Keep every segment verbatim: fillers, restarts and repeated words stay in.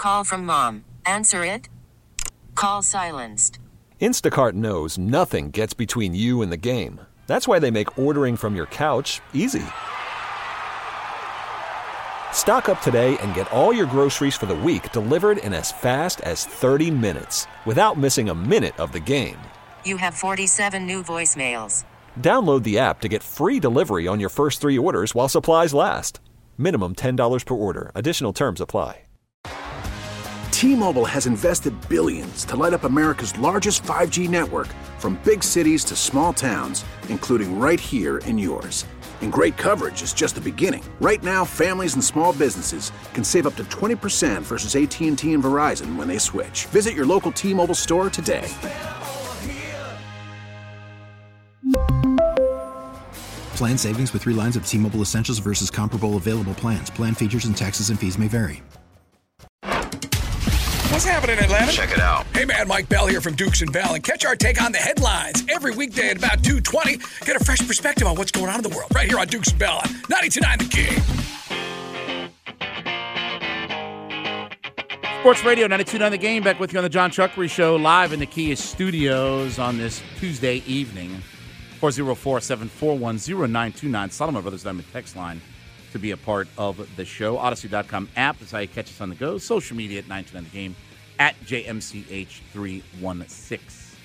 Call from mom. Answer it. Call silenced. Instacart knows nothing gets between you and the game. That's why they make ordering from your couch easy. Stock up today and get all your groceries for the week delivered in as fast as thirty minutes without missing a minute of the game. You have forty-seven new voicemails. Download the app to get free delivery on your first three orders while supplies last. Minimum ten dollars per order. Additional terms apply. T-Mobile has invested billions to light up America's largest five G network, from big cities to small towns, including right here in yours. And great coverage is just the beginning. Right now, families and small businesses can save up to twenty percent versus A T and T and Verizon when they switch. Visit your local T-Mobile store today. Plan savings with three lines of T-Mobile Essentials versus comparable available plans. Plan features and taxes and fees may vary. What's happening, Atlanta? Check it out. Hey, man, Mike Bell here from Dukes and Bell, and catch our take on the headlines every weekday at about two twenty. Get a fresh perspective on what's going on in the world right here on Dukes and Bell on ninety-two point nine The Game. Sports Radio ninety-two point nine The Game, back with you on the John Chuckery Show, live in the Kia studios on this Tuesday evening. four oh four, seven four one, oh nine two nine, Solomon Brothers Diamond text line to be a part of the show. Odyssey dot com app is how you catch us on the go. Social media at ninety-two point nine The Game, at J M C H three one six.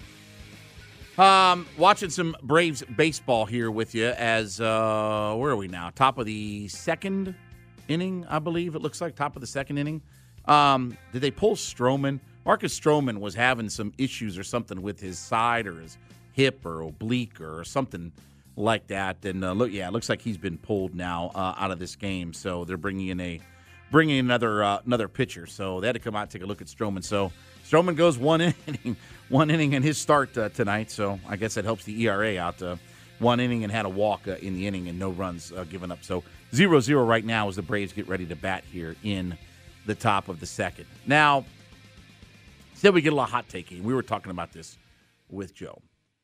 Um, watching some Braves baseball here with you as, uh, where are we now? Top of the second inning, I believe it looks like. Top of the second inning. Um, did they pull Stroman? Marcus Stroman was having some issues or something with his side or his hip or oblique or something like that. And uh, look, yeah, it looks like he's been pulled now uh, out of this game. So they're bringing in a bringing in another uh, another pitcher. So they had to come out and take a look at Stroman. So Stroman goes one inning, one inning in his start uh, tonight. So I guess that helps the E R A out. Uh, one inning and had a walk uh, in the inning and no runs uh, given up. So zero zero right now as the Braves get ready to bat here in the top of the second. Now, said we get a little hot taking. We were talking about this with Joe.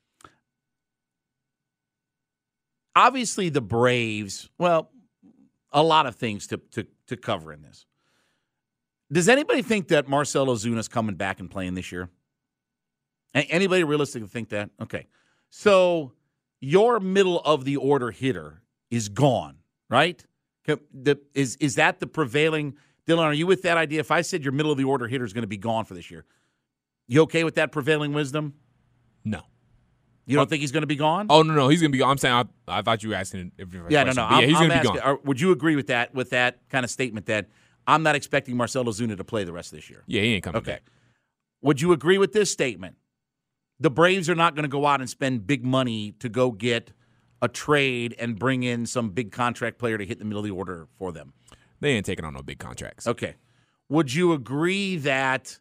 Obviously, the Braves, well, a lot of things to, to, to cover in this. Does anybody think that Marcell Ozuna's coming back and playing this year? Anybody realistically think that? Okay. So your middle of the order hitter is gone, right? Is, is that the prevailing – Dylan, are you with that idea? If I said your middle of the order hitter is going to be gone for this year, you okay with that prevailing wisdom? No. You don't oh, think he's going to be gone? Oh, no, no. He's going to be gone. I'm saying I, I thought you were asking a different yeah, question. No, no, yeah, he's I'm going to be asking, gone. Would you agree with that with that kind of statement that I'm not expecting Marcell Ozuna to play the rest of this year? Yeah, he ain't coming okay. back. Would you agree with this statement? The Braves are not going to go out and spend big money to go get a trade and bring in some big contract player to hit the middle of the order for them. They ain't taking on no big contracts. Okay. Would you agree that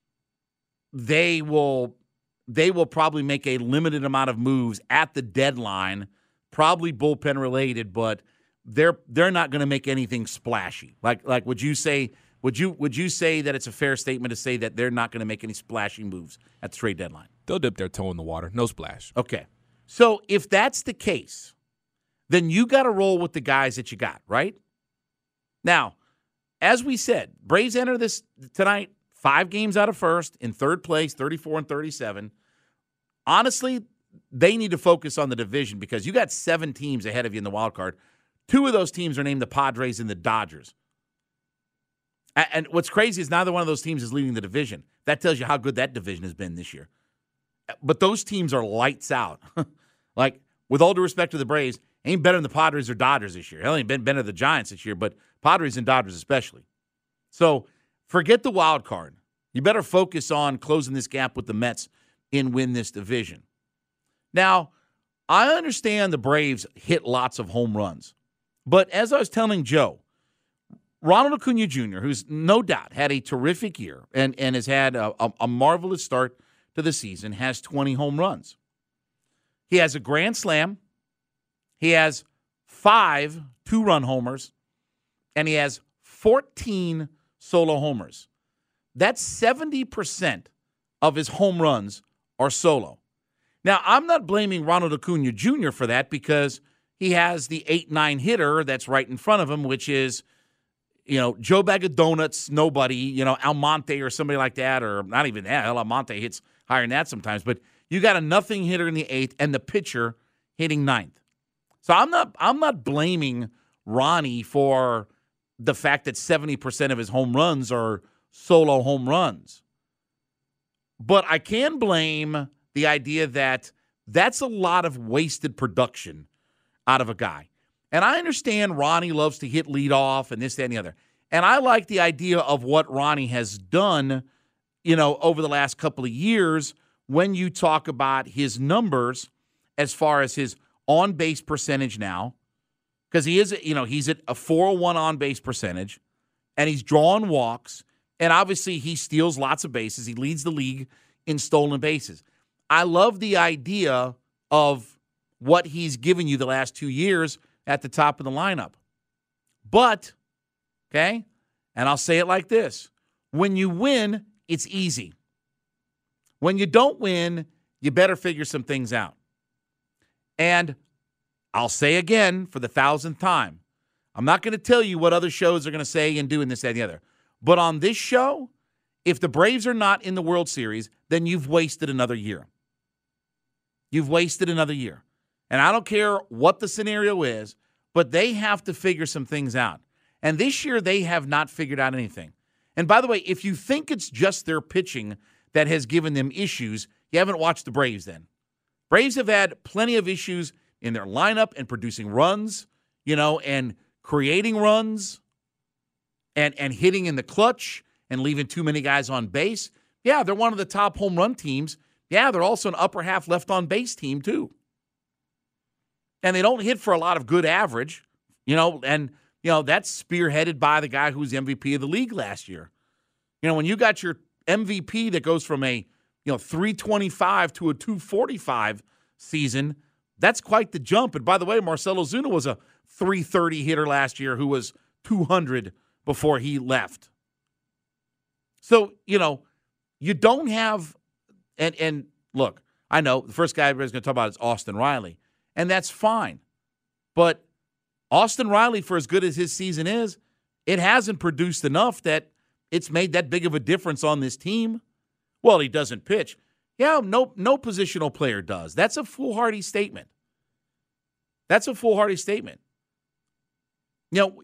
they will they will probably make a limited amount of moves at the deadline, probably bullpen related, but they're they're not going to make anything splashy. Like like would you say would you would you say that it's a fair statement to say that they're not going to make any splashy moves at the trade deadline? They'll dip their toe in the water, no splash. Okay. So if that's the case, then you got to roll with the guys that you got, right? Now, as we said, Braves enter this tonight, five games out of first, in third place, thirty-four and thirty-seven. Honestly, they need to focus on the division because you got seven teams ahead of you in the wild card. Two of those teams are named the Padres and the Dodgers. And what's crazy is neither one of those teams is leading the division. That tells you how good that division has been this year. But those teams are lights out. Like, with all due respect to the Braves, ain't better than the Padres or Dodgers this year. Hell, ain't been better than the Giants this year, but Padres and Dodgers especially. So forget the wild card. You better focus on closing this gap with the Mets and win this division. Now, I understand the Braves hit lots of home runs. But as I was telling Joe, Ronald Acuna Junior, who's no doubt had a terrific year and, and has had a, a, a marvelous start to the season, has twenty home runs. He has a grand slam. He has five two-run homers. And he has fourteen solo homers. That's seventy percent of his home runs are solo. Now, I'm not blaming Ronald Acuna Junior for that because he has the eight nine hitter that's right in front of him, which is you know, Joe Bag of Donuts, nobody, you know, Almonte or somebody like that, or not even that. Almonte hits higher than that sometimes. But you got a nothing hitter in the eighth and the pitcher hitting ninth. So I'm not I'm not blaming Ronnie for the fact that seventy percent of his home runs are solo home runs. But I can blame the idea that that's a lot of wasted production out of a guy. And I understand Ronnie loves to hit leadoff and this, that, and the other. And I like the idea of what Ronnie has done, you know, over the last couple of years when you talk about his numbers as far as his on-base percentage now. Because he is, you know, he's at a four oh one on-base percentage, and he's drawing walks, and obviously he steals lots of bases. He leads the league in stolen bases. I love the idea of what he's given you the last two years at the top of the lineup. But, okay, and I'll say it like this. When you win, it's easy. When you don't win, you better figure some things out. And I'll say again for the thousandth time, I'm not going to tell you what other shows are going to say and do and this, that, and the other. But on this show, if the Braves are not in the World Series, then you've wasted another year. You've wasted another year. And I don't care what the scenario is, but they have to figure some things out. And this year, they have not figured out anything. And by the way, if you think it's just their pitching that has given them issues, you haven't watched the Braves then. Braves have had plenty of issues in their lineup and producing runs, you know, and creating runs and, and hitting in the clutch and leaving too many guys on base. Yeah, they're one of the top home run teams. Yeah, they're also an upper half left on base team too. And they don't hit for a lot of good average, you know, and, you know, that's spearheaded by the guy who was M V P of the league last year. You know, when you got your M V P that goes from a, you know, three twenty-five to a two forty-five season, that's quite the jump. And by the way, Marcell Ozuna was a three thirty hitter last year who was two hundred before he left. So, you know, you don't have, and and look, I know the first guy everybody's going to talk about is Austin Riley. And that's fine. But Austin Riley, for as good as his season is, it hasn't produced enough that it's made that big of a difference on this team. Well, he doesn't pitch. Yeah, no, no positional player does. That's a foolhardy statement. That's a foolhardy statement. You know,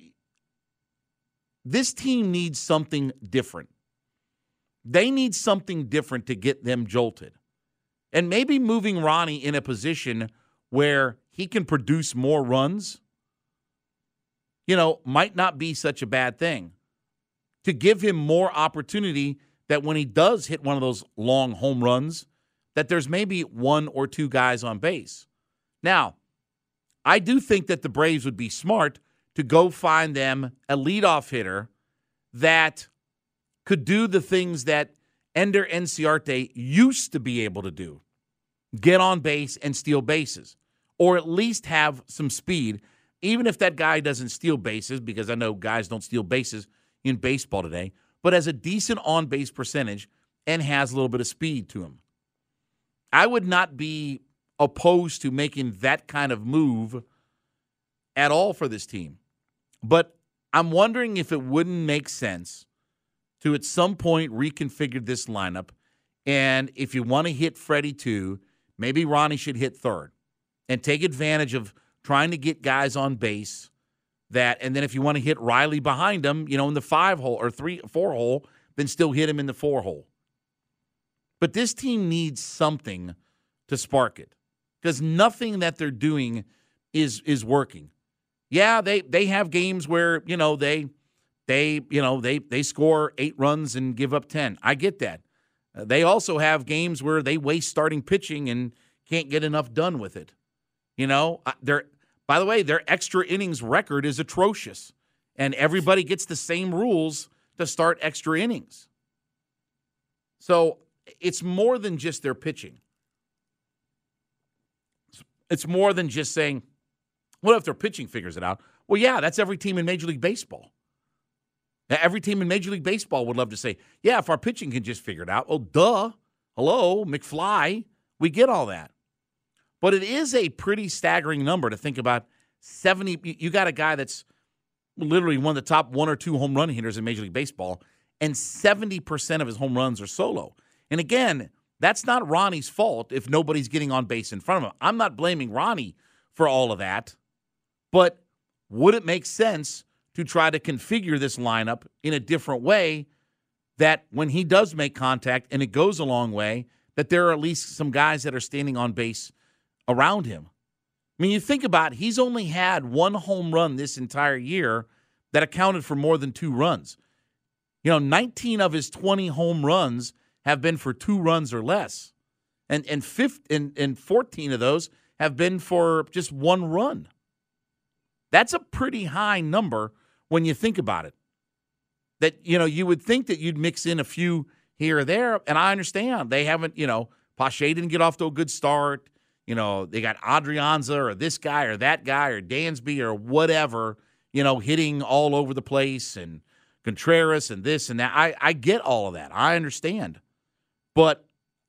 this team needs something different. They need something different to get them jolted. And maybe moving Ronnie in a position where he can produce more runs, you know, might not be such a bad thing. To give him more opportunity that when he does hit one of those long home runs, that there's maybe one or two guys on base. Now, I do think that the Braves would be smart to go find them a leadoff hitter that could do the things that Ender Inciarte used to be able to do. Get on base and steal bases. Or at least have some speed, even if that guy doesn't steal bases, because I know guys don't steal bases in baseball today, but has a decent on-base percentage and has a little bit of speed to him. I would not be opposed to making that kind of move at all for this team. But I'm wondering if it wouldn't make sense to at some point reconfigure this lineup, and if you want to hit Freddie too, maybe Ronnie should hit third. And take advantage of trying to get guys on base that, and then if you want to hit Riley behind him, you know, in the five hole or three, four hole, then still hit him in the four hole. But this team needs something to spark it because nothing that they're doing is is working. Yeah, they they have games where, you know, they they you know they they score eight runs and give up ten. I get that. Uh, they also have games where they waste starting pitching and can't get enough done with it. You know, they're, by the way, their extra innings record is atrocious, and everybody gets the same rules to start extra innings. So it's more than just their pitching. It's more than just saying, well, if their pitching figures it out. Well, yeah, that's every team in Major League Baseball. Every team in Major League Baseball would love to say, yeah, if our pitching can just figure it out. Well, duh. Hello, McFly. We get all that. But it is a pretty staggering number to think about. seventy You got a guy that's literally one of the top one or two home run hitters in Major League Baseball, and seventy percent of his home runs are solo. And again, that's not Ronnie's fault if nobody's getting on base in front of him. I'm not blaming Ronnie for all of that, but would it make sense to try to configure this lineup in a different way that when he does make contact and it goes a long way, that there are at least some guys that are standing on base around him? I mean, you think about it, he's only had one home run this entire year that accounted for more than two runs. You know, nineteen of his twenty home runs have been for two runs or less. And and, fifteen, and, and fourteen of those have been for just one run. That's a pretty high number when you think about it. That, you know, you would think that you'd mix in a few here or there, and I understand. They haven't, you know, Pache didn't get off to a good start. You know, they got Adrianza or this guy or that guy or Dansby or whatever, you know, hitting all over the place, and Contreras and this and that. I, I get all of that. I understand. But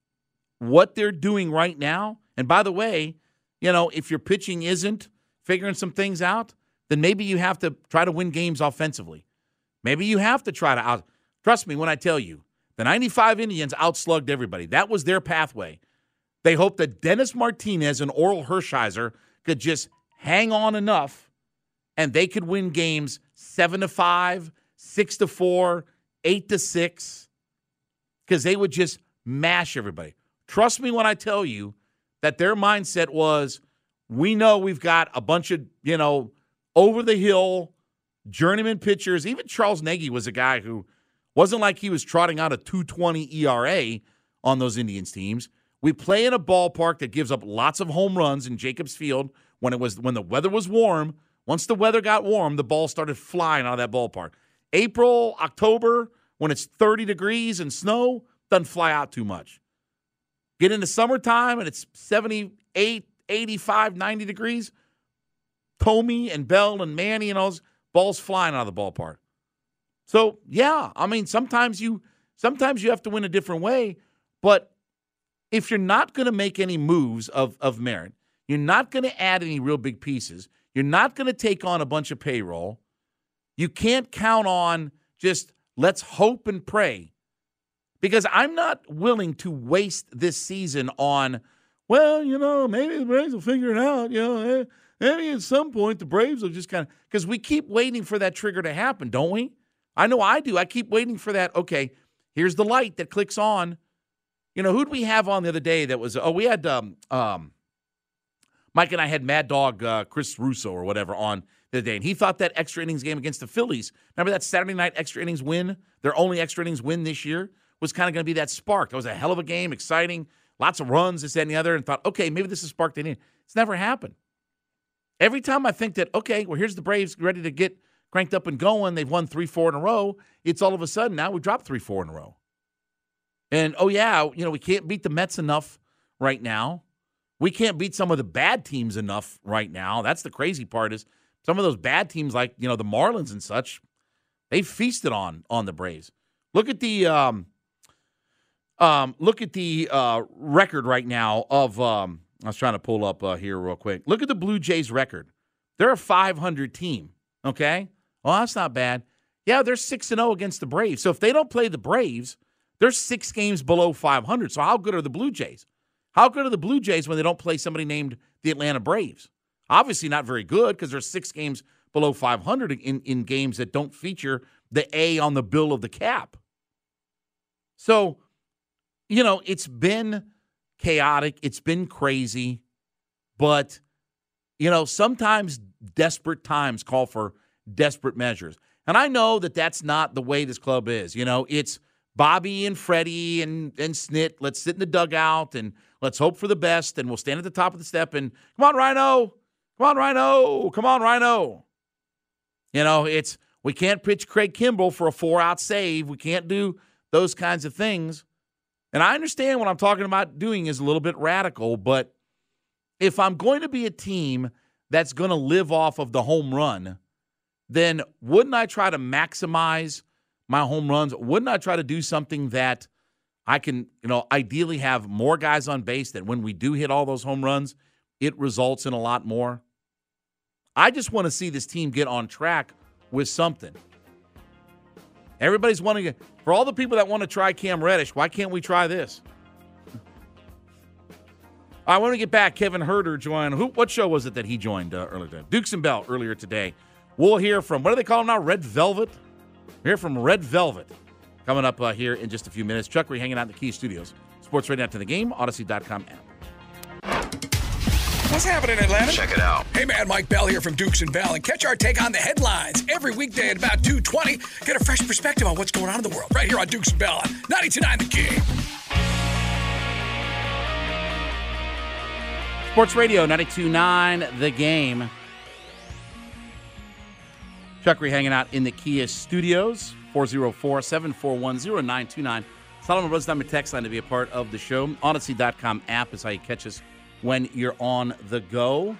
what they're doing right now, and by the way, you know, if your pitching isn't figuring some things out, then maybe you have to try to win games offensively. Maybe you have to try to out. Trust me when I tell you, the ninety-five Indians outslugged everybody. That was their pathway. They hoped that Dennis Martinez and Oral Hershiser could just hang on enough, and they could win games seven to five, six to four, eight to six, because they would just mash everybody. Trust me when I tell you that their mindset was, we know we've got a bunch of, you know, over-the-hill journeyman pitchers. Even Charles Nagy was a guy who wasn't like he was trotting out a two twenty E R A on those Indians teams. We play in a ballpark that gives up lots of home runs in Jacobs Field when it was when the weather was warm. Once the weather got warm, the ball started flying out of that ballpark. April, October, when it's thirty degrees and snow, doesn't fly out too much. Get into summertime and it's seventy-eight, eighty-five, ninety degrees. Tomey and Bell and Manny and all those balls flying out of the ballpark. So, yeah, I mean, sometimes you sometimes you have to win a different way, but if you're not going to make any moves of, of merit, you're not going to add any real big pieces, you're not going to take on a bunch of payroll, you can't count on just let's hope and pray. Because I'm not willing to waste this season on, well, you know, maybe the Braves will figure it out. You know, maybe at some point the Braves will just kind of – because we keep waiting for that trigger to happen, don't we? I know I do. I keep waiting for that, okay, here's the light that clicks on. You know, who'd we have on the other day that was – oh, we had um, um, – Mike and I had Mad Dog uh, Chris Russo or whatever on the other day, and he thought that extra innings game against the Phillies, remember that Saturday night extra innings win, their only extra innings win this year, was kind of going to be that spark. That was a hell of a game, exciting, lots of runs, this, that, and the other, and thought, okay, maybe this is spark they need. It's never happened. Every time I think that, okay, well, here's the Braves ready to get cranked up and going, they've won three, four in a row, it's all of a sudden now we dropped three, four in a row. And, oh, yeah, you know, we can't beat the Mets enough right now. We can't beat some of the bad teams enough right now. That's the crazy part is some of those bad teams like, you know, the Marlins and such, they feasted on on the Braves. Look at the um, um, look at the uh, record right now of um, I was trying to pull up uh, here real quick. Look at the Blue Jays record. They're a five hundred team, okay? Well, that's not bad. Yeah, they're six and oh against the Braves. So if they don't play the Braves, they're six games below five hundred. So how good are the Blue Jays? How good are the Blue Jays when they don't play somebody named the Atlanta Braves? Obviously not very good because they're six games below five hundred in, in games that don't feature the A on the bill of the cap. So, you know, it's been chaotic. It's been crazy. But, you know, sometimes desperate times call for desperate measures. And I know that that's not the way this club is. You know, it's Bobby and Freddie and, and Snit. Let's sit in the dugout and let's hope for the best, and we'll stand at the top of the step and, come on, Rhino. Come on, Rhino. Come on, Rhino. You know, it's we can't pitch Craig Kimbrell for a four-out save. We can't do those kinds of things. And I understand what I'm talking about doing is a little bit radical, but if I'm going to be a team that's going to live off of the home run, then wouldn't I try to maximize my home runs? Wouldn't I try to do something that I can, you know, ideally have more guys on base that when we do hit all those home runs, it results in a lot more? I just want to see this team get on track with something. Everybody's wanting to, for all the people that want to try Cam Reddish, why can't we try this? I want to get back. Kevin Herter joined. Who? What show was it that he joined uh, earlier today? Dukes and Bell earlier today. We'll hear from, what do they call him now? Red Velvet? We'll hear from Red Velvet coming up uh, here in just a few minutes. Chuck, we're hanging out in the Key Studios. Sports Radio After the Game, Odyssey dot com app. What's happening, Atlanta? Check it out. Hey, man, Mike Bell here from Dukes and Bell, and catch our take on the headlines every weekday at about two twenty. Get a fresh perspective on what's going on in the world right here on Dukes and Bell on ninety-two point nine The Game. Sports Radio ninety-two point nine The Game. Chuck Reed hanging out in the Kia Studios. four oh four, seven four one, oh nine two nine. Solomon Brothers number text line to be a part of the show. Odyssey dot com app is how you catch us when you're on the go.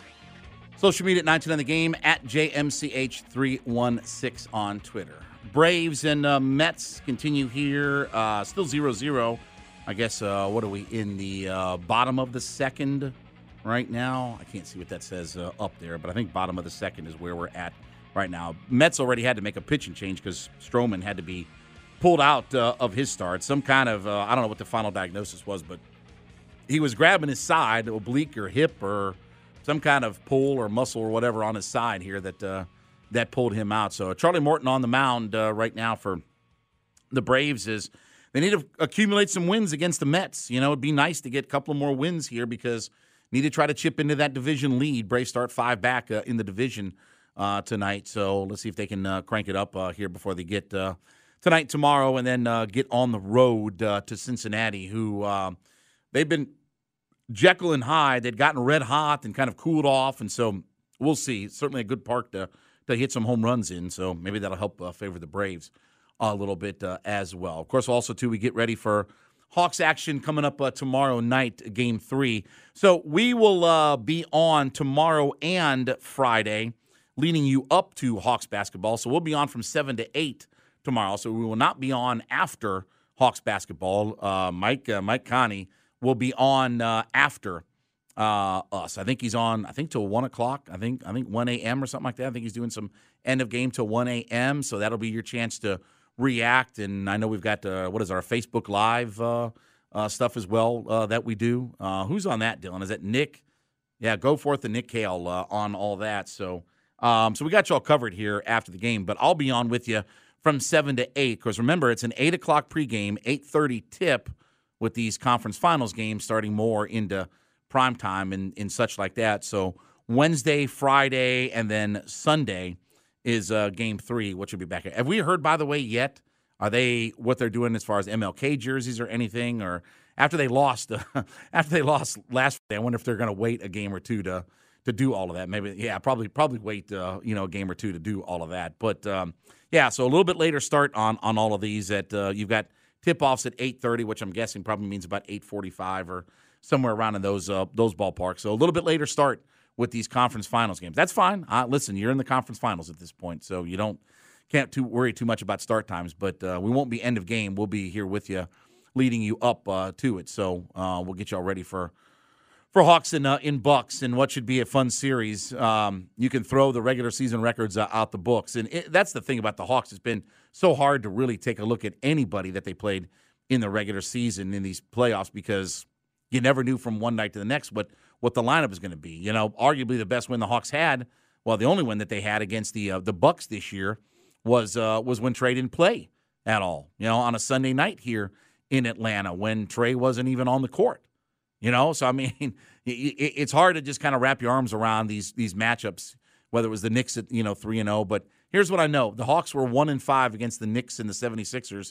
Social media at ninety-two point nine The Game, at J M C H three one six on Twitter. Braves and uh, Mets continue here. Uh, still zero zero. I guess, uh, what are we, in the uh, bottom of the second right now? I can't see what that says uh, up there, but I think bottom of the second is where we're at right now. Mets already had to make a pitching change because Stroman had to be pulled out uh, of his start. Some kind of, uh, I don't know what the final diagnosis was, but he was grabbing his side, oblique or hip or some kind of pull or muscle or whatever on his side here that uh, that pulled him out. So Charlie Morton on the mound uh, right now for the Braves is they need to accumulate some wins against the Mets. You know, it'd be nice to get a couple of more wins here because need to try to chip into that division lead. Braves start five back uh, in the division uh, tonight. So let's see if they can uh, crank it up uh, here before they get uh, tonight, tomorrow, and then uh, get on the road uh, to Cincinnati, who uh, they've been Jekyll and Hyde. They'd gotten red hot and kind of cooled off, and so we'll see. It's certainly a good park to, to hit some home runs in, so maybe that'll help uh, favor the Braves a little bit uh, as well. Of course, also, too, we get ready for Hawks action coming up uh, tomorrow night, game three. So we will uh, be on tomorrow and Friday, leading you up to Hawks basketball. So we'll be on from seven to eight tomorrow. So we will not be on after Hawks basketball. Uh, Mike uh, Mike Connie will be on uh, after uh, us. I think he's on, I think, till one o'clock. I think I think one a.m. or something like that. I think he's doing some end of game till one a.m. So that'll be your chance to react. And I know we've got, uh, what is our Facebook Live uh, uh, stuff as well uh, that we do. Uh, who's on that, Dylan? Is that Nick? Yeah, go forth and Nick Kale uh, on all that. So, um, so we got you all covered here after the game. But I'll be on with you from seven to eight. Because remember, it's an eight o'clock pregame, eight thirty tip with these conference finals games starting more into prime time and, and such like that. So Wednesday, Friday, and then Sunday is uh, game three, which will be back. Have we heard, by the way, yet? Are they what they're doing as far as M L K jerseys or anything? Or after they lost, uh, after they lost last Friday, I wonder if they're going to wait a game or two to to do all of that. Maybe, yeah, probably probably wait uh, you know a game or two to do all of that. But um, yeah, so a little bit later start on on all of these. At uh, you've got tip-offs at eight thirty, which I'm guessing probably means about eight forty-five or somewhere around in those uh, those ballparks. So a little bit later start with these conference finals games. That's fine. Uh, listen, you're in the conference finals at this point, so you don't can't too worry too much about start times. But uh, we won't be end of game. We'll be here with you, leading you up uh, to it. So uh, we'll get you all ready for for Hawks and uh, in Bucks and what should be a fun series. Um, you can throw the regular season records uh, out the books, and it, that's the thing about the Hawks. It's been so hard to really take a look at anybody that they played in the regular season in these playoffs because you never knew from one night to the next what, what the lineup is going to be. You know, arguably the best win the Hawks had, well, the only win that they had against the uh, the Bucks this year was uh, was when Trae didn't play at all. You know, on a Sunday night here in Atlanta when Trae wasn't even on the court. You know, so I mean, it's hard to just kind of wrap your arms around these these matchups, whether it was the Knicks at, you know, three and oh. But here's what I know. The Hawks were one and five against the Knicks and the seventy-sixers.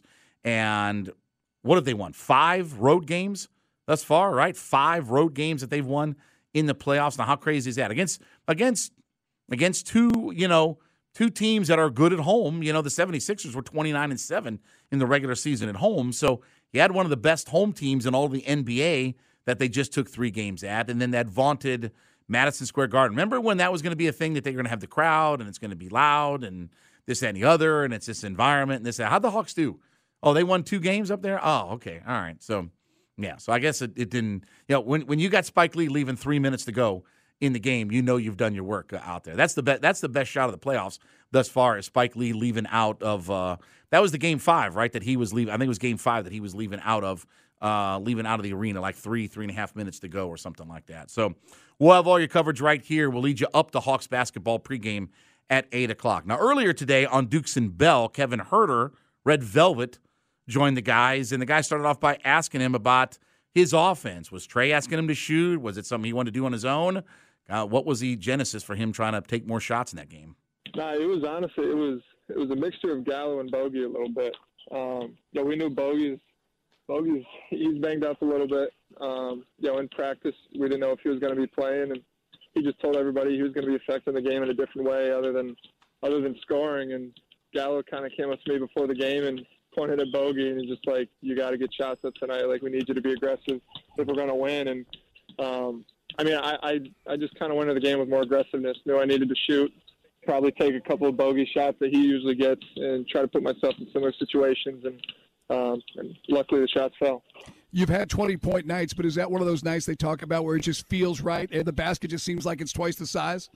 And what have they won? Five road games thus far, right? Five road games that they've won in the playoffs. Now, how crazy is that? Against against against two, you know, two teams that are good at home. You know, the seventy-sixers were twenty-nine and seven in the regular season at home. So you had one of the best home teams in all of the N B A that they just took three games at, and then that vaunted Madison Square Garden. Remember when that was going to be a thing that they were going to have the crowd, and it's going to be loud, and this, that, and the other, and it's this environment, and this, that. How'd the Hawks do? Oh, they won two games up there? Oh, okay, all right. So, yeah, so I guess it, it didn't, you know, when when you got Spike Lee leaving three minutes to go in the game, you know you've done your work out there. That's the, be- that's the best shot of the playoffs thus far is Spike Lee leaving out of uh, – that was the game five, right, that he was leaving – I think it was game five that he was leaving out of uh, leaving out of the arena, like three, three and a half minutes to go or something like that. So we'll have all your coverage right here. We'll lead you up to Hawks basketball pregame at eight o'clock. Now, earlier today on Dukes and Bell, Kevin Huerter, Red Velvet, joined the guys, and the guy started off by asking him about his offense. Was Trey asking him to shoot? Was it something he wanted to do on his own? Uh, what was the genesis for him trying to take more shots in that game? Nah, it was honestly it was it was a mixture of Gallo and Bogey a little bit. Um, you know, we knew Bogey's Bogey's he's banged up a little bit. Um, you know, in practice we didn't know if he was going to be playing, and he just told everybody he was going to be affecting the game in a different way other than other than scoring. And Gallo kind of came up to me before the game and pointed at Bogey, and he's just like, "You got to get shots up tonight. Like, we need you to be aggressive if we're going to win." And um, I mean, I I, I just kind of went into the game with more aggressiveness. Knew I needed to shoot, probably take a couple of Bogey shots that he usually gets, and try to put myself in similar situations. And um, and luckily, the shots fell. You've had twenty-point nights, but is that one of those nights they talk about where it just feels right and the basket just seems like it's twice the size?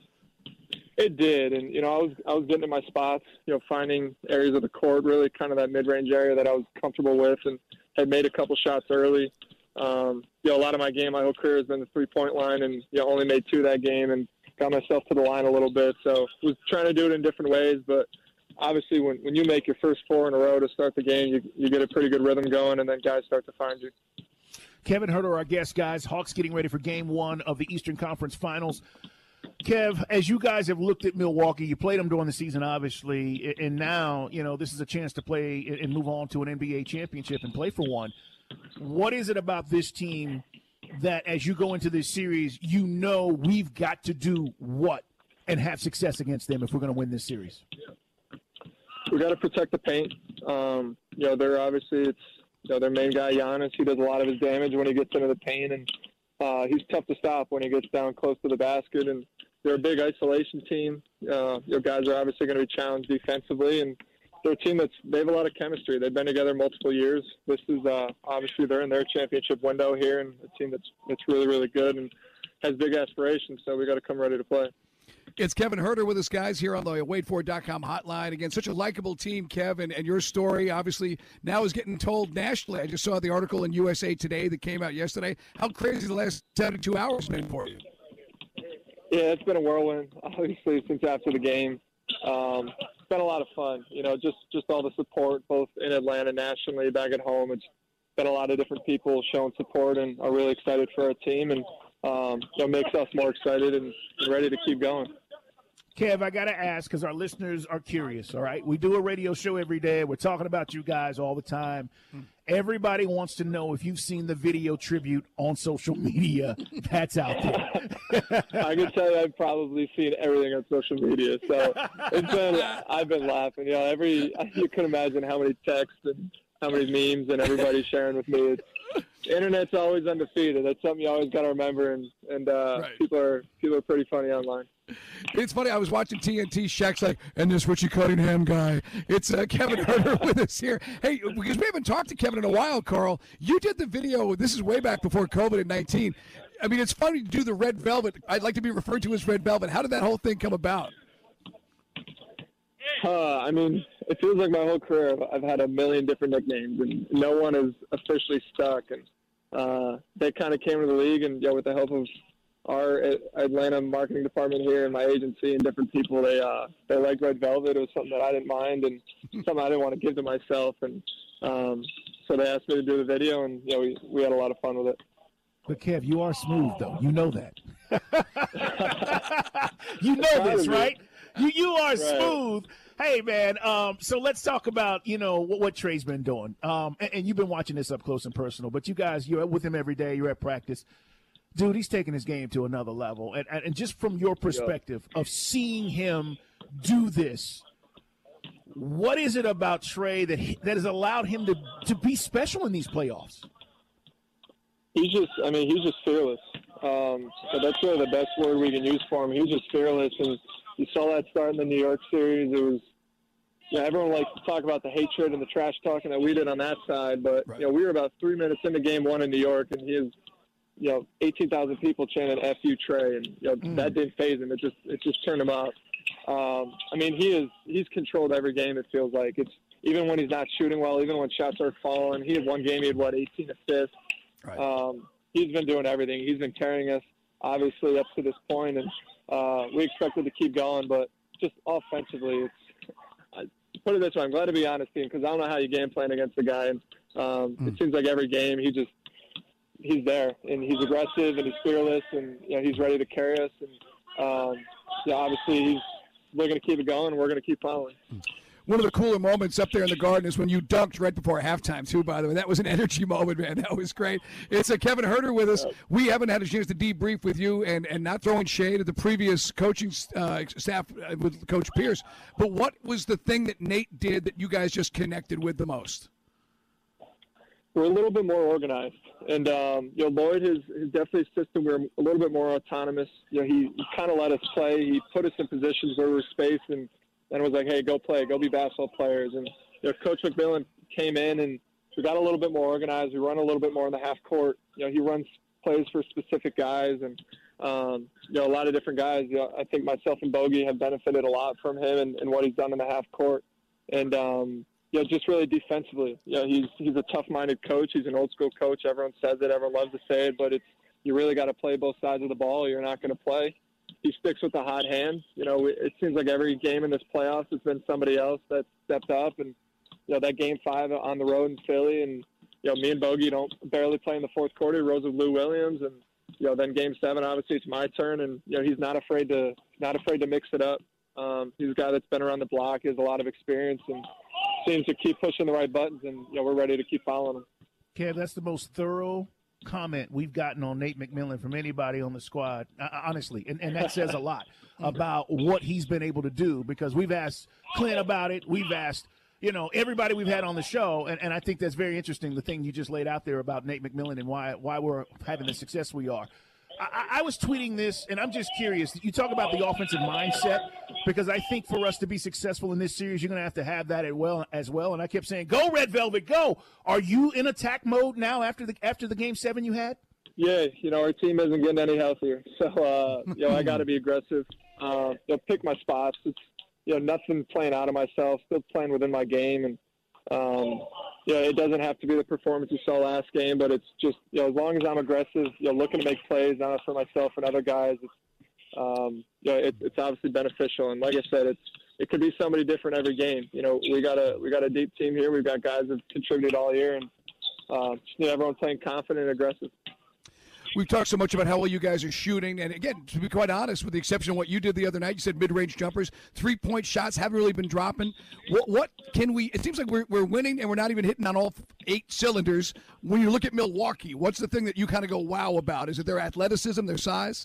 It did, and you know, I was I was getting in my spots, you know, finding areas of the court, really kind of that mid-range area that I was comfortable with, and had made a couple shots early. Um, you know, a lot of my game, my whole career has been the three-point line, and you know, only made two that game, and got myself to the line a little bit. So was trying to do it in different ways, but obviously, when when you make your first four in a row to start the game, you you get a pretty good rhythm going, and then guys start to find you. Kevin Huerter, our guest, guys. Hawks getting ready for Game One of the Eastern Conference Finals. Kev, as you guys have looked at Milwaukee, you played them during the season, obviously, and now, you know, this is a chance to play and move on to an N B A championship and play for one. What is it about this team that as you go into this series, you know we've got to do what and have success against them if we're going to win this series? We got to protect the paint. Um, you know, they're obviously, it's, you know, their main guy, Giannis, he does a lot of his damage when he gets into the paint, and Uh, he's tough to stop when he gets down close to the basket, and they're a big isolation team. Uh, your guys are obviously going to be challenged defensively, and they're a team that's they have a lot of chemistry. They've been together multiple years. This is uh, obviously they're in their championship window here, and a team that's that's really really good and has big aspirations. So we got to come ready to play. It's Kevin Huerter with us, guys, here on the wait for it dot com hotline. Again, such a likable team, Kevin, and your story obviously now is getting told nationally. I just saw the article in U S A Today that came out yesterday. How crazy the last seventy-two hours been for you? Yeah, it's been a whirlwind, obviously, since after the game. Um, it's been a lot of fun, you know, just, just all the support, both in Atlanta, nationally, back at home. It's been a lot of different people showing support and are really excited for our team, and um, you know, makes us more excited and ready to keep going. Kev, I got to ask because our listeners are curious, all right? We do a radio show every day. We're talking about you guys all the time. Everybody wants to know if you've seen the video tribute on social media that's out there. I can tell you I've probably seen everything on social media. So it's been, I've been laughing. You know, every you can imagine how many texts and how many memes and everybody sharing with me. It's, the internet's always undefeated. That's something you always got to remember, and and uh, right. people are people are pretty funny online. It's funny. I was watching T N T. Shaq's like, and this Richie Cunningham guy. It's uh, Kevin Huerter with us here. Hey, because we haven't talked to Kevin in a while, Carl. You did the video. This is way back before COVID in nineteen. I mean, it's funny to do the Red Velvet. I'd like to be referred to as Red Velvet. How did that whole thing come about? Uh, I mean, it feels like my whole career I've had a million different nicknames, and no one is officially stuck. And uh, they kind of came to the league, and you know, with the help of our Atlanta marketing department here and my agency and different people, they uh, they liked Red Velvet. It was something that I didn't mind and something I didn't want to give to myself. And um, so they asked me to do the video, and you know, we, we had a lot of fun with it. But, Kev, you are smooth, though. You know that. You know this, right? You you are right. Smooth. Hey, man, um, so let's talk about, you know, what, what Trey's been doing. Um, and, and you've been watching this up close and personal, but you guys, you're with him every day. You're at practice. Dude, he's taking his game to another level. And, and just from your perspective yeah. of seeing him do this, what is it about Trey that he, that has allowed him to, to be special in these playoffs? He's just, I mean, he's just fearless. Um, so that's really the best word we can use for him. He was just fearless, and you saw that start in the New York series. It was, you know, everyone likes to talk about the hatred and the trash talking that we did on that side, but right. you know, we were about three minutes into game one in New York, and he is, you know, eighteen thousand people chanting F you, Trey, and you know, mm. that didn't faze him. It just, it just turned him up. Um, I mean, he is he's controlled every game. It feels like it's even when he's not shooting well, even when shots are falling. He had one game. He had what eighteen assists. Right. Um, he's been doing everything. He's been carrying us obviously up to this point, and uh, we expected to keep going. But just offensively, it's I, put it this way. I'm glad to be honest, team, because I don't know how you game plan against the guy. And um, mm. it seems like every game he just he's there and he's aggressive and he's fearless and you know he's ready to carry us. And um, yeah, obviously he's we're going to keep it going. We're going to keep following. One of the cooler moments up there in the Garden is when you dunked right before halftime, too, by the way. That was an energy moment, man. That was great. It's a Kevin Huerter with us. We haven't had a chance to debrief with you and, and not throwing shade at the previous coaching uh, staff with Coach Pierce. But what was the thing that Nate did that you guys just connected with the most? We're a little bit more organized. And, um, you know, Lloyd has, has definitely system. We're a little bit more autonomous. You know, he, he kind of let us play. He put us in positions where we were spaced and and was like, hey, go play, go be basketball players. And you know, Coach McMillan came in and we got a little bit more organized. We run a little bit more in the half court. You know, he runs plays for specific guys and, um, you know, a lot of different guys. You know, I think myself and Bogey have benefited a lot from him and, and what he's done in the half court. And, um, you know, just really defensively. You know, he's, he's a tough-minded coach. He's an old-school coach. Everyone says it. Everyone loves to say it. But it's you really got to play both sides of the ball. You're not going to play. He sticks with the hot hand. You know, it seems like every game in this playoffs has been somebody else that stepped up. And, you know, that game five on the road in Philly and, you know, me and Bogey don't barely play in the fourth quarter. He rose with Lou Williams. And, you know, then game seven, obviously it's my turn. And, you know, he's not afraid to not afraid to mix it up. Um, he's a guy that's been around the block. He has a lot of experience and seems to keep pushing the right buttons. And, you know, we're ready to keep following him. Kev, that's the most thorough comment we've gotten on Nate McMillan from anybody on the squad, uh, honestly, and, and that says a lot about what he's been able to do because we've asked Clint about it. We've asked, you know, everybody we've had on the show, and, and I think that's very interesting, the thing you just laid out there about Nate McMillan and why why we're having the success we are. I, I was tweeting this, and I'm just curious. You talk about the offensive mindset because I think for us to be successful in this series, you're going to have to have that as well. As well. And I kept saying, "Go Red Velvet, go!" Are you in attack mode now after the after the game seven you had? Yeah, you know our team isn't getting any healthier, so uh, you know I got to be aggressive. Uh, you know, pick my spots. It's you know nothing playing out of myself, still playing within my game, and um, you know it doesn't have to be the performance you saw last game, but it's just you know as long as I'm aggressive, you know looking to make plays, not for myself and other guys. It's, um, you know, it, it's obviously beneficial, and like I said, it's it could be somebody different every game. You know, we got a we got a deep team here. We've got guys that contributed all year, and uh, just need everyone playing confident and aggressive. We've talked so much about how well you guys are shooting, and again, to be quite honest, with the exception of what you did the other night, you said mid-range jumpers, three-point shots haven't really been dropping. What, what can we? It seems like we're we're winning, and we're not even hitting on all eight cylinders. When you look at Milwaukee, what's the thing that you kind of go wow about? Is it their athleticism, their size?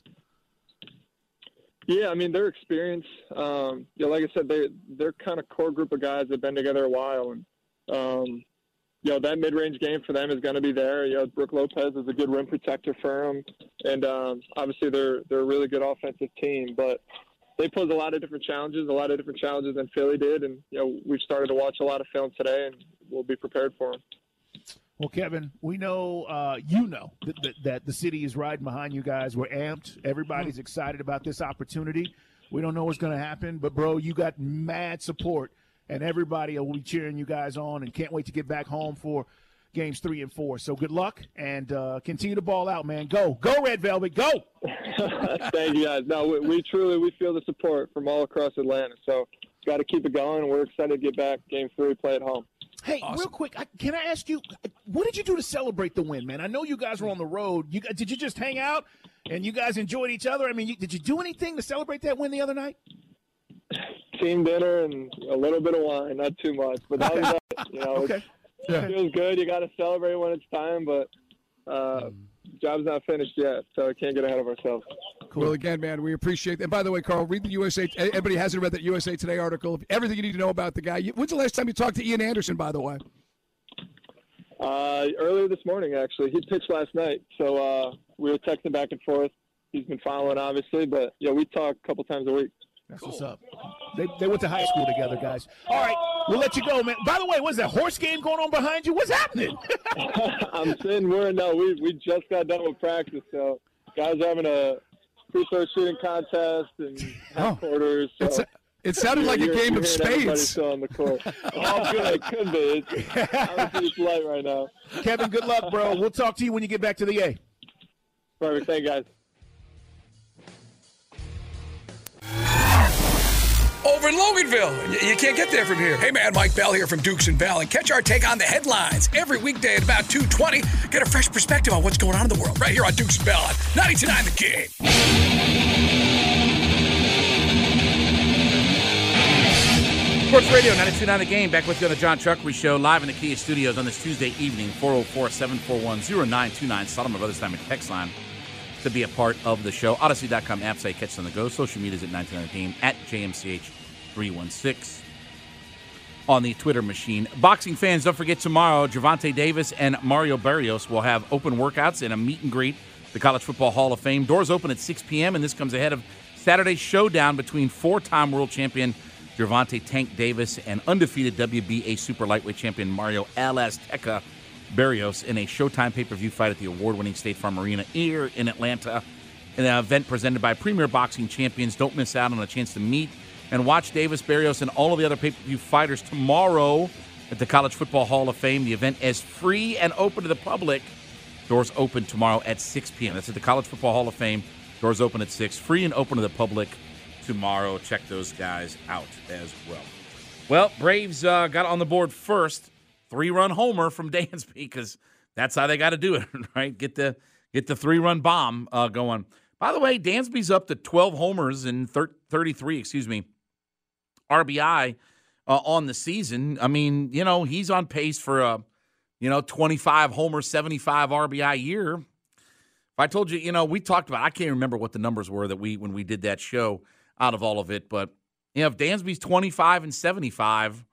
Yeah, I mean their experience. Um, you know, like I said, they they're kind of core group of guys that've been together a while, and um, you know that mid-range game for them is going to be there. You know, Brook Lopez is a good rim protector for them, and um, obviously they're they're a really good offensive team. But they pose a lot of different challenges, a lot of different challenges than Philly did, and you know we've started to watch a lot of film today, and we'll be prepared for them. Well, Kevin, we know, uh, you know, that, that, that the city is riding behind you guys. We're amped. Everybody's excited about this opportunity. We don't know what's going to happen, but, bro, you got mad support, and everybody will be cheering you guys on and can't wait to get back home for games three and four. So good luck, and uh, continue to ball out, man. Go. Go, Red Velvet. Go. Thank you, guys. No, we, we truly we feel the support from all across Atlanta. So got to keep it going, and we're excited to get back game three, play at home. Hey, awesome. Real quick, I, can I ask you, what did you do to celebrate the win, man? I know you guys were on the road. You Did you just hang out and you guys enjoyed each other? I mean, you, did you do anything to celebrate that win the other night? Team dinner and a little bit of wine, not too much. But that was it. You know, okay. Yeah. It feels good. You got to celebrate when it's time, but uh, job's not finished yet, so we can't get ahead of ourselves. Cool. Well, again, man, we appreciate that. And by the way, Carl, read the U S A. Everybody hasn't read that U S A Today article. Everything you need to know about the guy. When's the last time you talked to Ian Anderson, by the way? Uh, earlier this morning, actually. He pitched last night, so uh, we were texting back and forth. He's been following, obviously, but, yeah, we talk a couple times a week. That's cool. What's up. They, they went to high school together, guys. All right, we'll let you go, man. By the way, what's that horse game going on behind you? What's happening? I'm sitting where, no, we, we just got done with practice, so guys are having a free throw shooting contest and half quarters. So it's a, It sounded like a You're- game you're of hearing everybody spades. still on the court. Oh, good. Could be. It's, obviously, it's light right now. Kevin, good luck, bro. We'll talk to you when you get back to the A. Perfect. Thank you, guys. Over in Loganville. You, you can't get there from here. Hey, man, Mike Bell here from Dukes and Bell. And catch our take on the headlines every weekday at about two twenty. Get a fresh perspective on what's going on in the world right here on Dukes and Bell on ninety-two point nine The Game. Sports Radio ninety-two point nine The Game. Back with you on the John Chuckery Show, live in the Kia Studios on this Tuesday evening. four oh four, seven four one, oh nine two nine. Solomon Brothers Time and text line to be a part of the show. Odyssey dot com app site, catch us on the go. Social medias at ninety-two point nine The Game, at J M C H three one six on the Twitter machine. Boxing fans, don't forget tomorrow, Gervonta Davis and Mario Barrios will have open workouts and a meet and greet at the College Football Hall of Fame. Doors open at six p.m., and this comes ahead of Saturday's showdown between four-time world champion Gervonta Tank Davis and undefeated W B A super lightweight champion Mario El Azteca Barrios in a Showtime pay-per-view fight at the award-winning State Farm Arena here in Atlanta. An event presented by Premier Boxing Champions. Don't miss out on a chance to meet and watch Davis, Barrios, and all of the other pay-per-view fighters tomorrow at the College Football Hall of Fame. The event is free and open to the public. Doors open tomorrow at six p.m. That's at the College Football Hall of Fame. Doors open at six. Free and open to the public tomorrow. Check those guys out as well. Well, Braves uh, got on the board first. Three-run homer from Dansby, because that's how they got to do it, right? Get the get the three-run bomb uh, going. By the way, Dansby's up to twelve homers and thirty-three, excuse me, R B I uh, on the season. I mean, you know, he's on pace for a, you know, twenty-five homers, seventy-five R B I year. If I told you, you know, we talked about, I can't remember what the numbers were that we when we did that show out of all of it, but you know, if Dansby's twenty-five and seventy-five,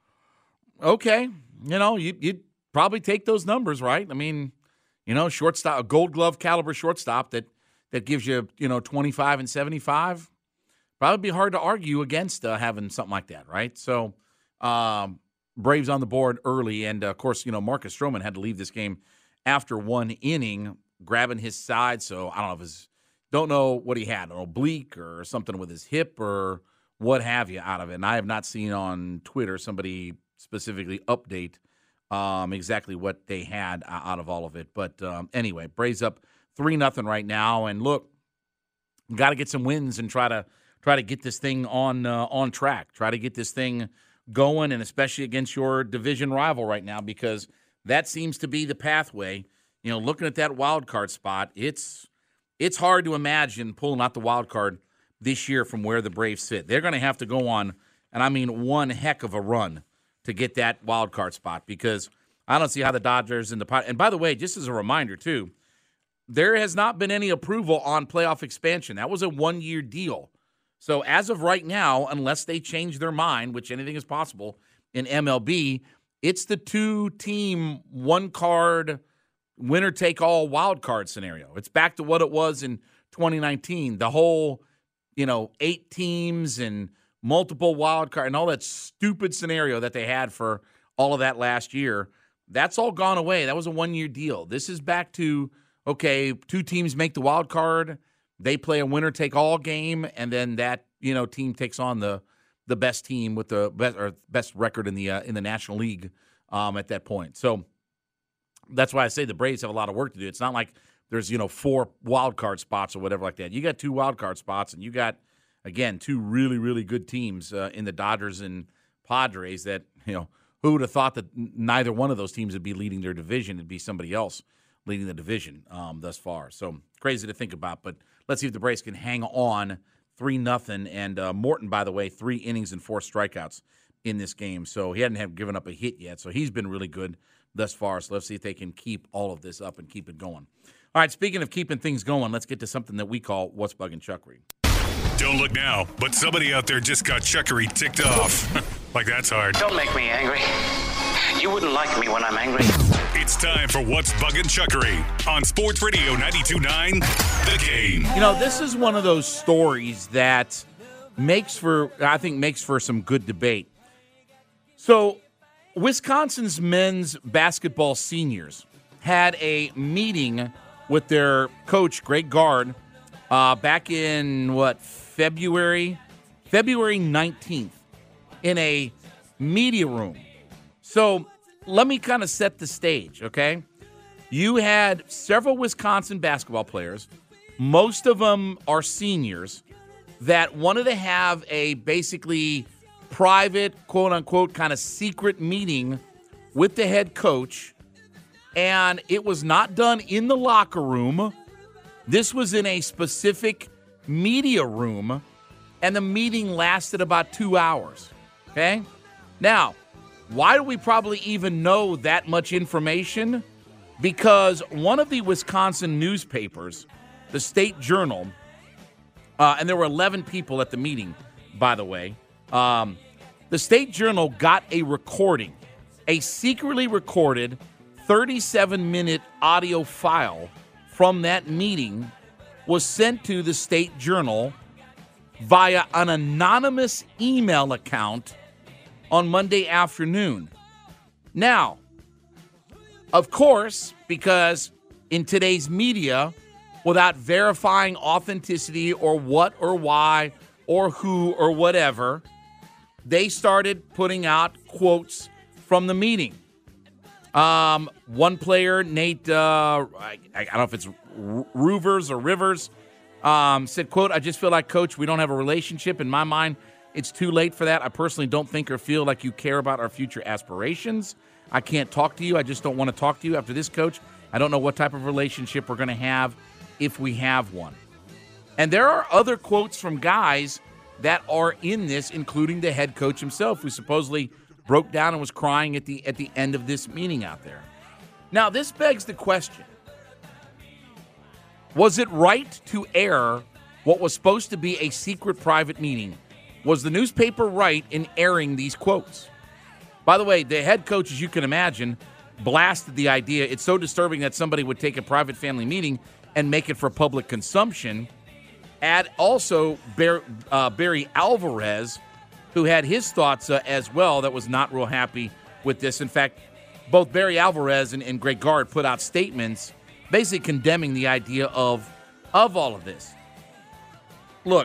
okay, you know, you, you'd probably take those numbers, right? I mean, you know, shortstop, a Gold Glove caliber shortstop that that gives you, you know, twenty-five and seventy-five. Probably be hard to argue against uh, having something like that, right? So, um, Braves on the board early, and uh, of course, you know, Marcus Stroman had to leave this game after one inning, grabbing his side. So I don't know if his, don't know what he had, an oblique or something with his hip or what have you out of it. And I have not seen on Twitter somebody specifically update um, exactly what they had out of all of it. But um, anyway, Braves up three nothing right now, and look, got to get some wins and try to try to get this thing on uh, on track. Try to get this thing going, and especially against your division rival right now, because that seems to be the pathway. You know, looking at that wild card spot, it's it's hard to imagine pulling out the wild card this year from where the Braves sit. They're going to have to go on, and I mean one heck of a run to get that wild card spot, because I don't see how the Dodgers and the – and by the way, just as a reminder too, there has not been any approval on playoff expansion. That was a one-year deal. So as of right now, unless they change their mind, which anything is possible in M L B, it's the two-team, one-card, winner-take-all wild card scenario. It's back to what it was in twenty nineteen. The whole, you know, eight teams and multiple wild card and all that stupid scenario that they had for all of that last year, that's all gone away. That was a one-year deal. This is back to, okay, two teams make the wild card. They play a winner-take-all game, and then that, you know, team takes on the the best team with the best or best record in the uh, in the National League um, at that point. So that's why I say the Braves have a lot of work to do. It's not like there's, you know, four wild card spots or whatever like that. You got two wild card spots, and you got, again, two really, really good teams uh, in the Dodgers and Padres that, you know, who would have thought that neither one of those teams would be leading their division? It'd be somebody else leading the division um, thus far. So crazy to think about, but let's see if the Braves can hang on three nothing. And uh, Morton, by the way, three innings and four strikeouts in this game. So he hadn't have given up a hit yet. So he's been really good thus far. So let's see if they can keep all of this up and keep it going. All right, speaking of keeping things going, let's get to something that we call What's Bugging Chuckery. Don't look now, but somebody out there just got Chuckery ticked off. Like that's hard. Don't make me angry. You wouldn't like me when I'm angry. It's time for What's Bugging Chuckery on Sports Radio ninety-two point nine The Game. You know, this is one of those stories that makes for, I think, makes for some good debate. So, Wisconsin's men's basketball seniors had a meeting with their coach, Greg Gard, uh, back in, what, February? February nineteenth. in a media room. So let me kind of set the stage, okay? You had several Wisconsin basketball players. Most of them are seniors that wanted to have a basically private, quote-unquote, kind of secret meeting with the head coach, and it was not done in the locker room. This was in a specific media room, and the meeting lasted about two hours, okay? Now, why do we probably even know that much information? Because one of the Wisconsin newspapers, the State Journal, uh, and there were eleven people at the meeting, by the way, um, the State Journal got a recording, a secretly recorded thirty-seven minute audio file from that meeting was sent to the State Journal via an anonymous email account on Monday afternoon. Now, of course, because in today's media, without verifying authenticity or what or why or who or whatever, they started putting out quotes from the meeting. Um, one player, Nate, uh, I, I don't know if it's Ruvers or Rivers, um, said, quote, "I just feel like, Coach, we don't have a relationship. In my mind, it's too late for that. I personally don't think or feel like you care about our future aspirations. I can't talk to you. I just don't want to talk to you after this, Coach. I don't know what type of relationship we're going to have if we have one." And there are other quotes from guys that are in this, including the head coach himself, who supposedly broke down and was crying at the at the end of this meeting out there. Now, this begs the question, was it right to air what was supposed to be a secret private meeting? Was the newspaper right in airing these quotes? By the way, the head coach, as you can imagine, blasted the idea. It's so disturbing that somebody would take a private family meeting and make it for public consumption. Add also Barry, uh, Barry Alvarez, who had his thoughts uh, as well, that was not real happy with this. In fact, both Barry Alvarez and, and Greg Gard put out statements basically condemning the idea of, of all of this. Look,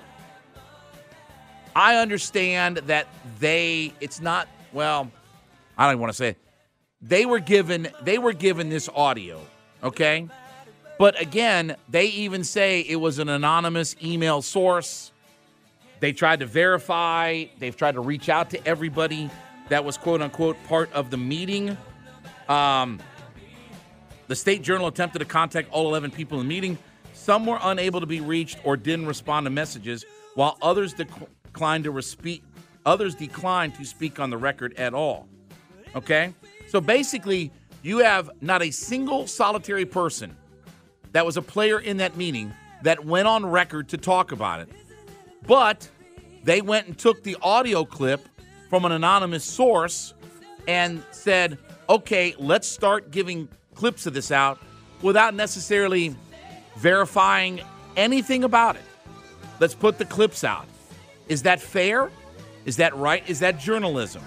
I understand that they, it's not, well, I don't want to say it. They were given, they were given this audio, okay? But again, they even say it was an anonymous email source. They tried to verify. They've tried to reach out to everybody that was, quote unquote, part of the meeting. Um, the State Journal attempted to contact all eleven people in the meeting. Some were unable to be reached or didn't respond to messages, while others declined to speak. Others declined to speak on the record at all. Okay? So basically, you have not a single solitary person that was a player in that meeting that went on record to talk about it. But they went and took the audio clip from an anonymous source and said, okay, let's start giving clips of this out without necessarily verifying anything about it. Let's put the clips out. Is that fair? Is that right? Is that journalism?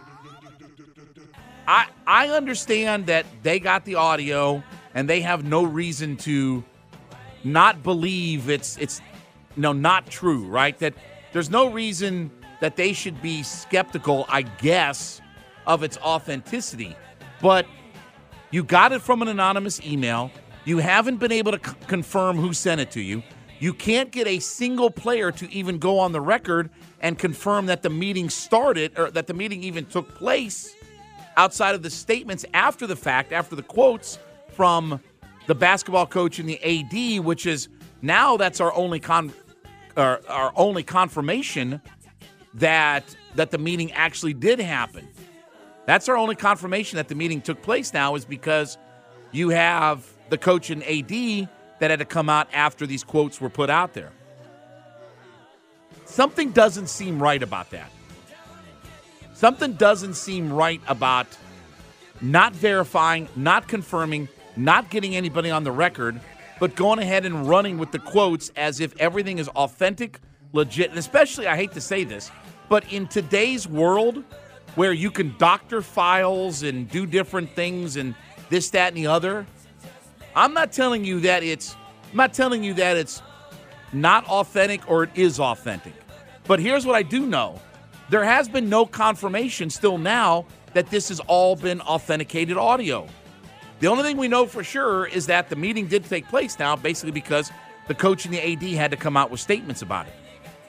I I understand that they got the audio and they have no reason to not believe it's it's no not true, right? That there's no reason that they should be skeptical, I guess, of its authenticity. But you got it from an anonymous email. You haven't been able to c- confirm who sent it to you. You can't get a single player to even go on the record and confirm that the meeting started or that the meeting even took place outside of the statements after the fact, after the quotes from the basketball coach and the A D, which is now that's our only con, our, our only confirmation that that the meeting actually did happen. That's our only confirmation that the meeting took place now, is because you have the coach and A D that had to come out after these quotes were put out there. Something doesn't seem right about that. Something doesn't seem right about not verifying, not confirming, not getting anybody on the record, but going ahead and running with the quotes as if everything is authentic, legit. And especially, I hate to say this, but in today's world where you can doctor files and do different things and this, that, and the other, I'm not telling you that it's I'm not telling you that it's not authentic or it is authentic. But here's what I do know. there has been no confirmation still now that this has all been authenticated audio. The only thing we know for sure is that the meeting did take place now, basically because the coach and the A D had to come out with statements about it.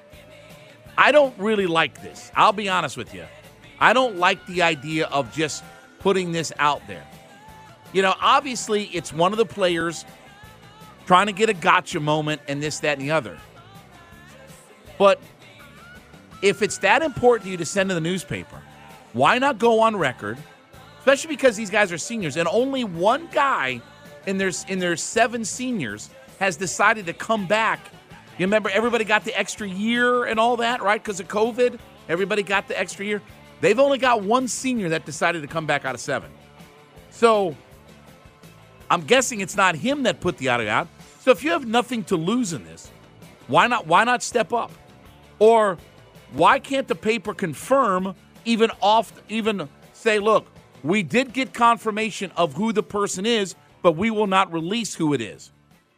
I don't really like this. I'll be honest with you. I don't like the idea of just putting this out there. You know, obviously, it's one of the players trying to get a gotcha moment and this, that, and the other. But if it's that important to you to send to the newspaper, why not go on record, especially because these guys are seniors, and only one guy in their, in their seven seniors has decided to come back. You remember everybody got the extra year and all that, right? Because of COVID, everybody got the extra year. They've only got one senior that decided to come back out of seven. So I'm guessing it's not him that put the audio out. So if you have nothing to lose in this, why not why not step up? Or why can't the paper confirm, even off, even say, look, we did get confirmation of who the person is, but we will not release who it is.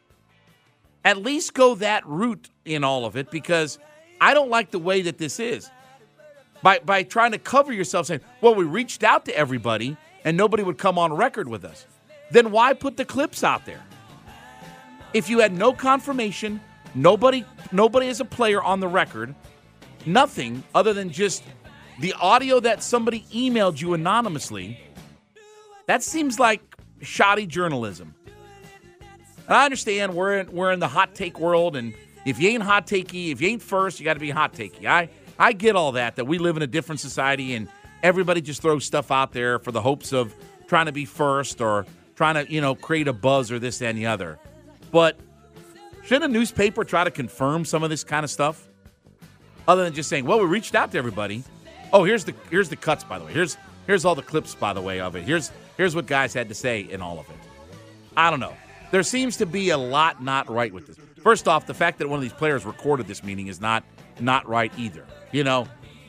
At least go that route in all of it, because I don't like the way that this is. By by trying to cover yourself saying, well, we reached out to everybody and nobody would come on record with us. Then why put the clips out there? If you had no confirmation, nobody nobody as a player on the record, nothing other than just the audio that somebody emailed you anonymously, that seems like shoddy journalism. And I understand we're in, we're in the hot take world, and if you ain't hot takey, if you ain't first, you got to be hot takey. I, I get all that, that we live in a different society, and everybody just throws stuff out there for the hopes of trying to be first or trying to, you know, create a buzz or this, that, and the other. But shouldn't a newspaper try to confirm some of this kind of stuff? Other than just saying, well, we reached out to everybody. Oh, here's the here's the cuts, by the way. Here's here's all the clips, by the way, of it. Here's here's what guys had to say in all of it. I don't know. There seems to be a lot not right with this. First off, the fact that one of these players recorded this meeting is not not right either. You know,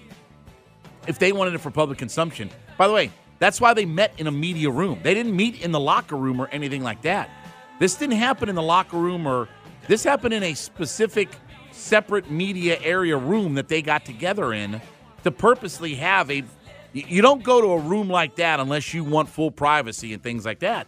if they wanted it for public consumption. By the way, that's why they met in a media room. They didn't meet in the locker room or anything like that. This didn't happen in the locker room, or this happened in a specific separate media area room that they got together in to purposely have a. You don't go to a room like that unless you want full privacy and things like that.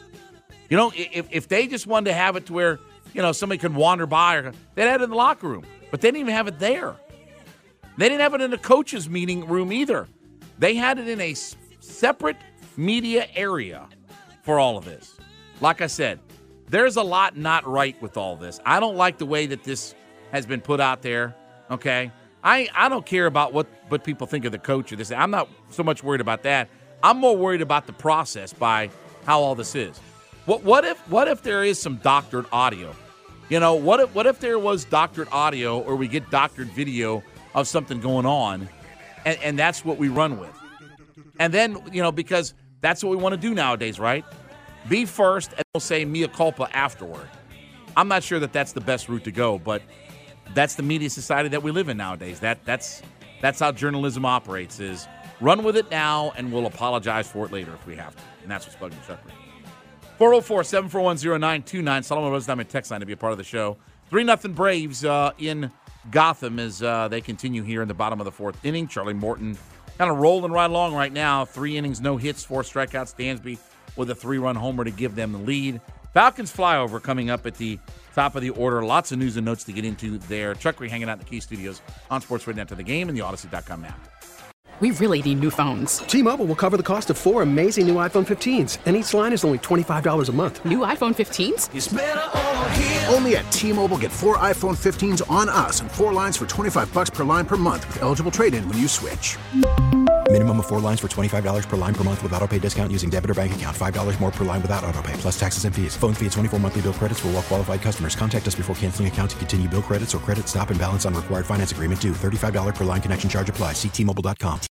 You know, if if they just wanted to have it to where, you know, somebody could wander by, or they'd have it in the locker room, but they didn't even have it there. They didn't have it in the coaches' meeting room either. They had it in a separate media area for all of this. Like I said, there's a lot not right with all this. I don't like the way that this has been put out there, okay? I, I don't care about what, what people think of the coach or this. I'm not so much worried about that. I'm more worried about the process by how all this is. What what if what if there is some doctored audio? You know, what if what if there was doctored audio, or we get doctored video of something going on, and, and that's what we run with? And then, you know, because that's what we want to do nowadays, right? Be first, and they'll say mea culpa afterward. I'm not sure that that's the best route to go, but that's the media society that we live in nowadays. That that's that's how journalism operates: is run with it now, and we'll apologize for it later if we have to. And that's what's bugging Chuck. four oh four, seven four one, oh nine two nine. Solomon Rosenthal text line to be a part of the show. three nothing Braves uh, in Gotham as uh, they continue here in the bottom of the fourth inning. Charlie Morton kind of rolling right along right now. Three innings, no hits, four strikeouts. Dansby with a three-run homer to give them the lead. Falcons flyover coming up at the top of the order. Lots of news and notes to get into there. Chuck Reed hanging out in the Key Studios on Sports Radio to the Game and the Odyssey dot com app. We really need new phones. T-Mobile will cover the cost of four amazing new iPhone fifteens, and each line is only twenty-five dollars a month. New iPhone fifteens? It's better over here. Only at T-Mobile, get four iPhone fifteens on us and four lines for twenty-five bucks per line per month with eligible trade-in when you switch. Minimum of four lines for twenty-five dollars per line per month with autopay discount using debit or bank account. five dollars more per line without autopay, plus taxes and fees. Phone fee at twenty-four monthly bill credits for well-qualified customers. Contact us before canceling account to continue bill credits or credit stop and balance on required finance agreement due. thirty-five dollars per line connection charge applies. See T Mobile dot com.